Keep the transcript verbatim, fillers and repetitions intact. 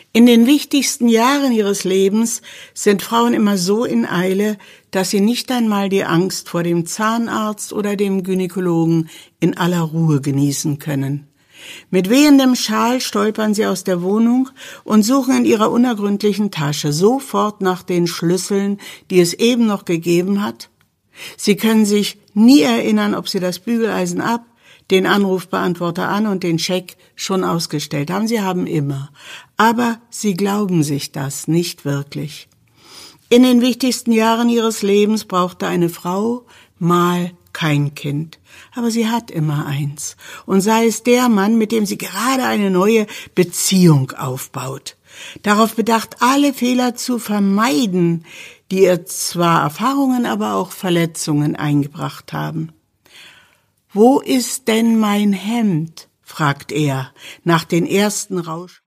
In den wichtigsten Jahren ihres Lebens sind Frauen immer so in Eile, dass sie nicht einmal die Angst vor dem Zahnarzt oder dem Gynäkologen in aller Ruhe genießen können. Mit wehendem Schal stolpern sie aus der Wohnung und suchen in ihrer unergründlichen Tasche sofort nach den Schlüsseln, die es eben noch gegeben hat. Sie können sich nie erinnern, ob sie das Bügeleisen ab, den Anrufbeantworter an und den Scheck schon ausgestellt haben. Sie haben immer. Aber sie glauben sich das nicht wirklich. In den wichtigsten Jahren ihres Lebens brauchte eine Frau mal kein Kind. Aber sie hat immer eins. Und sei es der Mann, mit dem sie gerade eine neue Beziehung aufbaut. Darauf bedacht, alle Fehler zu vermeiden, die ihr zwar Erfahrungen, aber auch Verletzungen eingebracht haben. »Wo ist denn mein Hemd?« fragt er nach den ersten Rausch.